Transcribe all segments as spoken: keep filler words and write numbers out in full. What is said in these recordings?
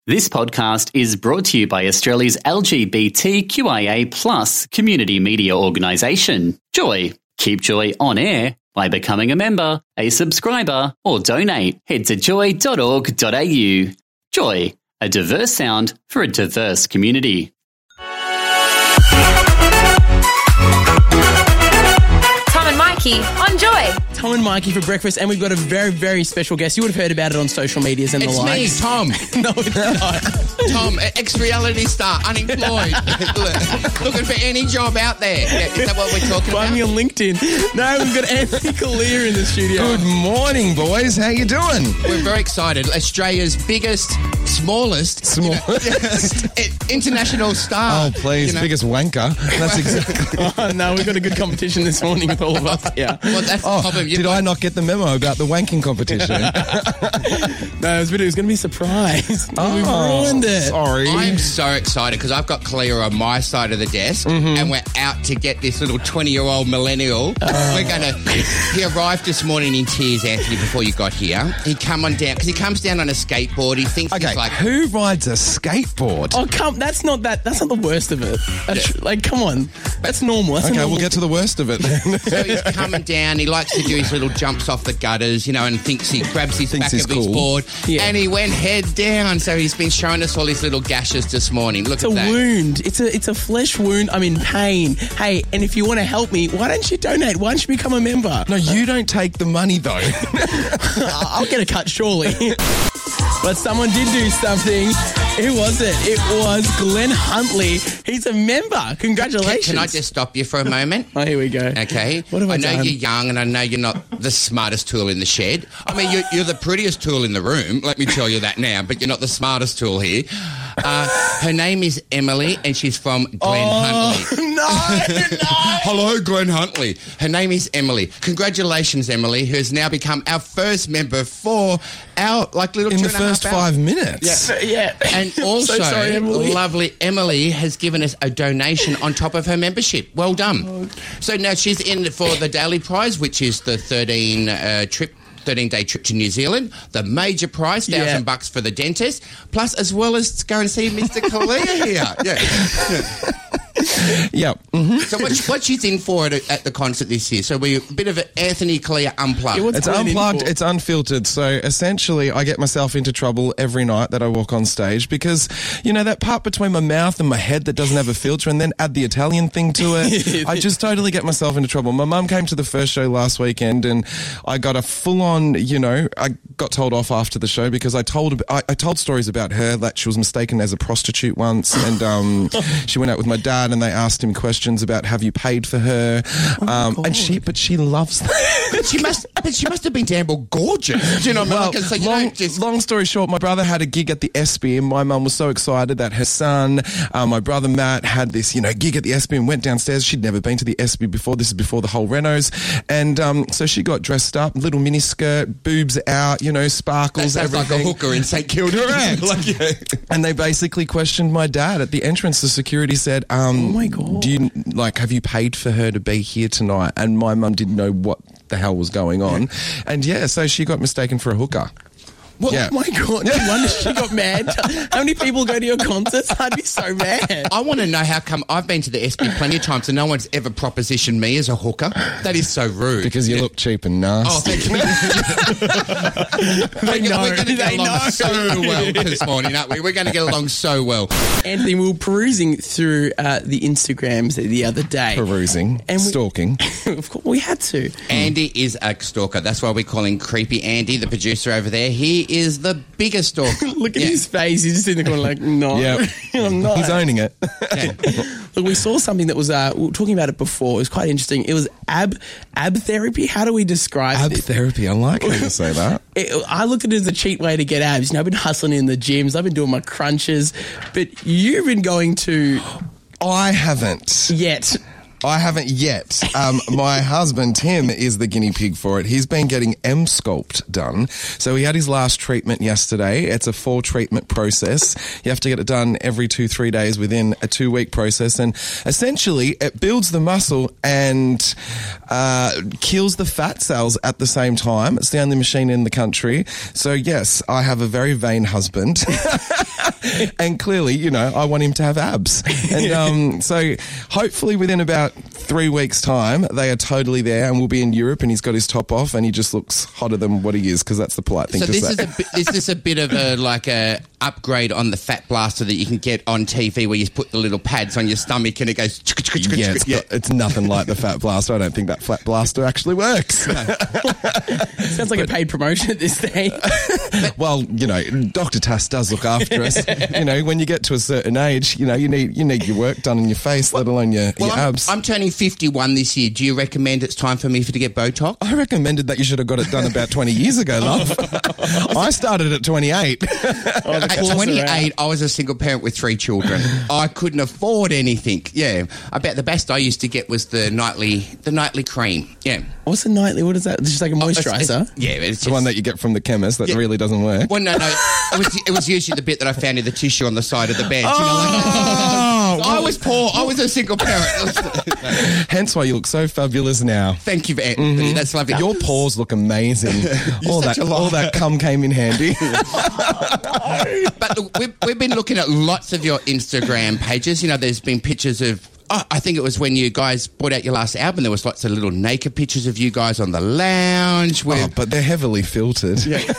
This podcast is brought to you by Australia's L G B T Q I A plus community media organisation, Joy. Keep Joy on air by becoming a member, a subscriber, or donate. Head to joy dot org dot a u. Joy, a diverse sound for a diverse community. Tom and Mikey on Joy. Tom and Mikey for breakfast, and we've got a very, very special guest. You would have heard about it on social medias and It's the me, likes. Tom. No, it's not. Tom, ex-reality star, unemployed, looking for any job out there. Yeah, is that what we're talking Find about? me on LinkedIn. No, we've got Anthony Kalia in the studio. Good morning, boys. How you doing? We're very excited. Australia's biggest, smallest, Smallest. international star. Oh, please, you know. biggest wanker. That's exactly. Oh, no, we've got a good competition this morning with all of us. Yeah. Well, that's the Oh, problem. You did I not get the memo about the wanking competition? No, it was, it was going to be a surprise. Oh, we ruined it. Sorry. I'm so excited because I've got Clea on my side of the desk and we're out to get this little twenty-year-old millennial. We're going to... He arrived this morning in tears, Anthony, before you got here. He come on down... Because he comes down on a skateboard. He thinks Okay, he's like... who rides a skateboard? Oh, come, that's not that. That's not the worst of it. That's, like, come on. That's normal. That's a Okay, normal we'll get to the worst of it then. So he's coming down. He likes to do his little jumps off the gutters, you know, and thinks he grabs his Thinks back he's of his cool. board. Yeah. And he went head down. So he's been showing us all his little gashes this morning. Look It's a at that. wound. It's a it's a flesh wound. I'm in pain. Hey, and if you want to help me, why don't you donate? Why don't you become a member? No, you don't take the money, though. I'll get a cut surely. But someone did do something. Who was it? It was Glenn Huntley. He's a member. Can, Congratulations. can I just stop you for a moment? Oh, here we go. Okay. What have I know done? you're young and I know you're not the smartest tool in the shed. I mean, you're, you're the prettiest tool in the room. Let me tell you that now, but you're not the smartest tool here. Uh, her name is Emily and she's from Glen Huntley. No, no. Hello, Glen Huntley. Her name is Emily. Congratulations, Emily, who has now become our first member for our, like, little In two the and a half first hours. five minutes. Yeah. yeah. And also, So sorry, Emily. lovely Emily has given us a donation on top of her membership. Well done. So now she's in for the daily prize, which is the thirteen uh, trip. thirteen-day trip to New Zealand, the major prize, thousand Yeah. bucks for the dentist, plus as well as to go and see Mister Kalia here. Yeah. Yeah. Mm-hmm. So what, what she's in for at, at the concert this year? So we're a bit of an Anthony Kalia unplugged. Yeah, what's It's Glenn in unplugged, for? it's unfiltered. So essentially, I get myself into trouble every night that I walk on stage because, you know, that part between my mouth and my head that doesn't have a filter and then add the Italian thing to it, I just totally get myself into trouble. My mum came to the first show last weekend and I got a full on, you know, I got told off after the show because I told I, I told stories about her that she was mistaken as a prostitute once and um, she went out with my dad and they asked him questions about have you paid for her um, and she but she loves that. But she must, but she must have been damn well gorgeous. Do you know what I mean? Well, So you long, don't just... long story short, my brother had a gig at the S B and my mum was so excited that her son, uh, my brother Matt, had this, you know, gig at the S B and went downstairs. She'd never been to the S B before. This is before the whole renos. And um, so she got dressed up, little mini skirt, boobs out, you know, That sparkles, sounds like a everything. hooker in St Kilda. Correct. Like, yeah. And they basically questioned my dad at the entrance. The security said, um, Oh my God. do you, like, have you paid for her to be here tonight? And my mum didn't know what the hell was going on. And yeah, so she got mistaken for a hooker. What? Yeah. Oh my God. No wonder she got mad. How many people go to your concerts? I'd be so mad. I want to know how come I've been to the S B plenty of times and no one's ever propositioned me as a hooker. That is so rude. Because you look cheap and nasty. Oh, thank you. They know. We're going to get They along know. so well this morning, aren't we? We're going to get along so well. Anthony, we were perusing through uh, the Instagrams the other day. Perusing, And we- stalking. Of course, we had to. Andy is a stalker. That's why we call him Creepy Andy, the producer over there. He is the biggest stalker. Look at Yeah. his face. He's just in the corner like, no, Yeah. I'm not. He's owning it. Yeah. Look, we saw something that was, uh, we were talking about it before. It was quite interesting. It was ab ab therapy. How do we describe Ab it? therapy. I like how you say that. It, I looked at it as a cheap way to get abs. You know, I've been hustling in the gyms. I've been doing my crunches. But you've been going to I haven't. yet. I haven't yet. Um, my husband, Tim, is the guinea pig for it. He's been getting M-Sculpt done. So he had his last treatment yesterday. It's a four treatment process. You have to get it done every two, three days within a two-week process. And essentially, it builds the muscle and uh, kills the fat cells at the same time. It's the only machine in the country. So, yes, I have a very vain husband. And clearly, you know, I want him to have abs. And um, so hopefully within about three weeks' time, they are totally there and we'll be in Europe and he's got his top off and he just looks hotter than what he is because that's the polite thing so to this say. Is a bit, is this a bit of a, like a upgrade on the Fat Blaster that you can get on T V where you put the little pads on your stomach and it goes... Yeah, it's, got, it's nothing like the Fat Blaster. I don't think that Fat Blaster actually works. Sounds like a paid promotion at this stage. Well, you know, Doctor Tass does look after us. You know, when you get to a certain age, you know, you need you need your work done in your face, let alone your, Well, your I'm, abs. I'm turning fifty-one this year. Do you recommend it's time for me to get Botox? I recommended that you should have got it done about twenty years ago, love. I started at twenty-eight. Oh, the At claws are twenty-eight, out. I was a single parent with three children. I couldn't afford anything. Yeah, I bet the best I used to get was the nightly, the nightly cream. Yeah, What's the nightly? What is that? It's just like a It's- moisturiser. it's- yeah, it's It's just, the one that you get from the chemist that Yeah. really doesn't work. Well, no, no, it was it was usually the bit that I found in the tissue on the side of the bed. You know, like, Oh, I was poor. I was a single parent. hence why you look so fabulous now. Thank you, Anthony. Mm-hmm. That's lovely. Your pores look amazing. all such that a liar. all that cum came in handy. But look, we've, we've been looking at lots of your Instagram pages. You know, there's been pictures of, oh, I think it was when you guys brought out your last album, there was lots of little naked pictures of you guys on the lounge. With, Oh, but they're heavily filtered.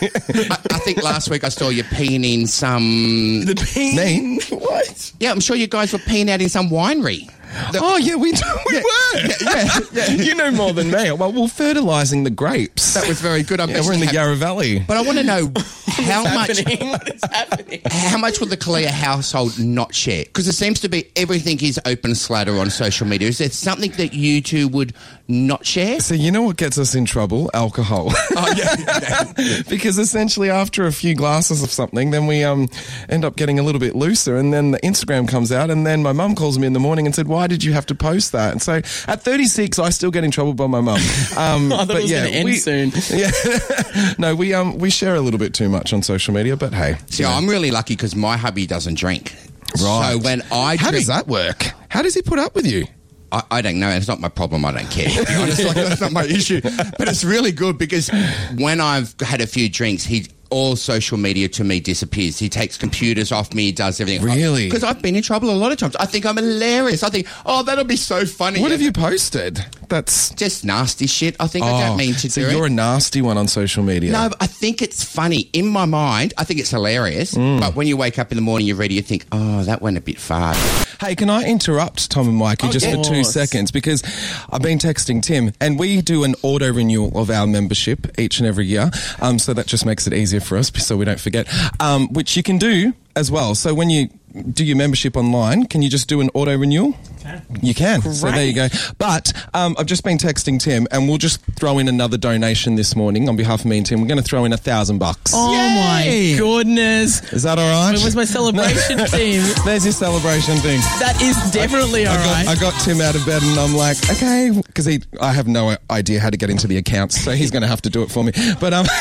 I, I think last week I saw you peeing in some... The peen. Me? What? Yeah, I'm sure you guys were peeing out in some winery. The- Oh yeah, we, we Yeah, were. yeah, yeah. You know more than me. Well, we're fertilising the grapes. That was very good. I Yeah, bet we're in you the have- Yarra Valley. But I want to know how much... Happening? What is happening? How much will the Kalia household not share? Because it seems to be everything is open slatter on social media. Is there something that you two would not share? So you know what gets us in trouble? Alcohol. Oh, yeah. Because essentially after a few glasses of something, then we um end up getting a little bit looser and then the Instagram comes out and then my mum calls me in the morning and said, why did you have to post that? And so at thirty-six, I still get in trouble by my mum. Um, I thought it was gonna end we, soon. Yeah. No, we um we share a little bit too much on social media, but hey. See, I'm really lucky because my hubby doesn't drink. Right. So when I How drink, does that work? How does he put up with you? I, I don't know. It's not my problem. I don't care. To be honest, like, that's not my issue. But it's really good because when I've had a few drinks, he all social media to me disappears. He takes computers off me. He does everything. Really? Because I've been in trouble a lot of times. I think I'm hilarious. I think, oh, that'll be so funny. What have you posted? That's Just nasty shit. I think I don't mean to so do you're it. a nasty one on social media. No, but I think it's funny. In my mind, I think it's hilarious. Mm. But when you wake up in the morning, you're ready, you think, oh, that went a bit far. Hey, can I interrupt Tom and Mikey Oh, just yeah. for two course. seconds? Because I've been texting Tim and we do an auto renewal of our membership each and every year. Um, so that just makes it easier for us so we don't forget, um, which you can do as well. So when you do your membership online, can you just do an auto renewal? You can. So there you go. But um, I've just been texting Tim and we'll just throw in another donation this morning on behalf of me and Tim. We're going to throw in a thousand bucks. Oh Yay! my goodness. Is that all right? Where's my celebration team? There's your celebration thing. That is definitely all I got, right. I got Tim out of bed and I'm like, okay, because he, I have no idea how to get into the accounts, so he's going to have to do it for me. But um,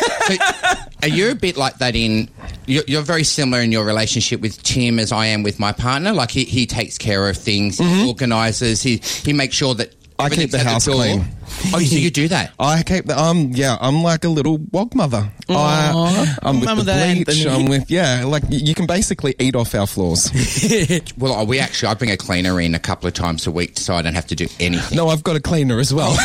Are you a bit like that in... You're, you're very similar in your relationship with Tim as I am with my partner. Like, he, he takes care of things, he organises, he, he makes sure that... I keep everything's the at house door. clean. Oh, so you do that? I keep the um, yeah, I'm like a little wog mother. I, I'm with Mum the of that bleach. Anthony. I'm with yeah, like y- you can basically eat off our floors. Well, we actually... I bring a cleaner in a couple of times a week so I don't have to do anything. No, I've got a cleaner as well.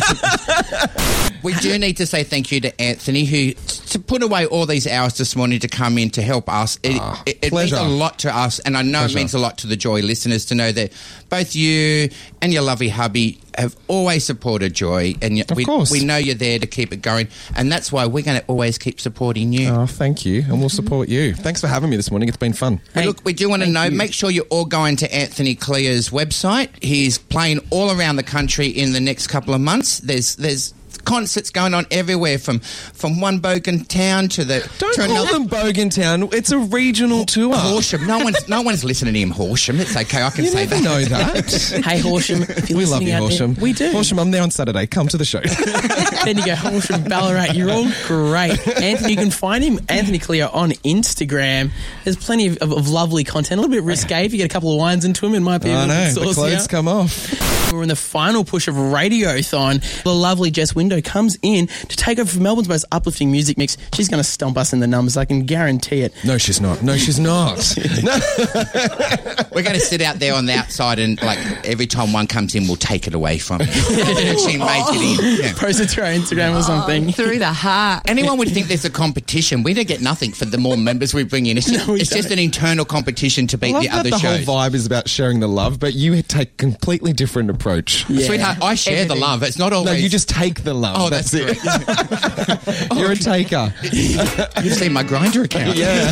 We do need to say thank you to Anthony, who to put away all these hours this morning to come in to help us. It, Ah, it, it means pleasure. a lot to us, and I know Pleasure. it means a lot to the Joy listeners to know that both you and your lovely hubby have always supported Joy, and you, Of we, course. we know you're there to keep it going, and that's why we're going to always keep supporting you. Oh, thank you, and we'll support you. Thanks for having me this morning. It's been fun. Hey, look, we do want to know, you. make sure you're all going to Anthony Clear's website. He's playing all around the country in the next couple of months. There's there's concerts going on everywhere from from one bogan town to the. Don't to call another. them Bogan Town. It's a regional tour. Horsham. No one's no one's listening to him. Horsham. It's okay. I can You say never that. know that. Hey, Horsham, if you're We love listening you, out there- Horsham. we do. Horsham, I'm there on Saturday. Come to the show. Then you go, Horsham, Ballarat, you're all great. Anthony, you can find him, Anthony Cleo, on Instagram. There's plenty of, of, of lovely content. A little bit risque. If you get a couple of wines into him, it might be a I little know. bit The saucier. clothes come off. We're in the final push of Radiothon. The lovely Jess Window comes in to take over for Melbourne's most uplifting music mix. She's going to stomp us in the numbers. I can guarantee it. No, she's not. No, she's not. No. We're going to sit out there on the outside and, like, every time one comes in, we'll take it away from her. She made it in. Yeah. Post it to our Instagram or something. Through the heart. Anyone would think there's a competition. We don't get nothing for the more members we bring in. It's just, No, we it's just don't. an internal competition to I beat love the that other the shows. whole vibe is about sharing the love, but you take a completely different approach. Yeah. Sweetheart, I share Everything. the love. It's not always. No, you just take the love. Oh, that's, that's it. You're a taker. You've seen my Grindr account. Yeah.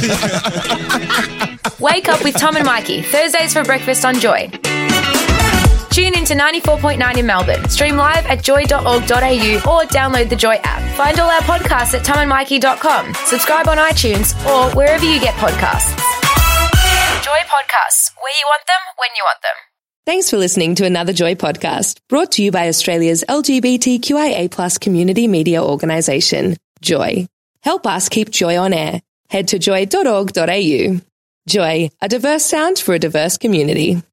Wake up with Tom and Mikey, Thursdays for breakfast on Joy. Tune in to ninety-four point nine in Melbourne. Stream live at joy dot org dot a u or download the Joy app. Find all our podcasts at tom and mikey dot com. Subscribe on iTunes or wherever you get podcasts. Joy Podcasts, where you want them, when you want them. Thanks for listening to another Joy podcast, brought to you by Australia's L G B T Q I A plus community media organisation, Joy. Help us keep Joy on air. Head to joy dot org dot a u. Joy, a diverse sound for a diverse community.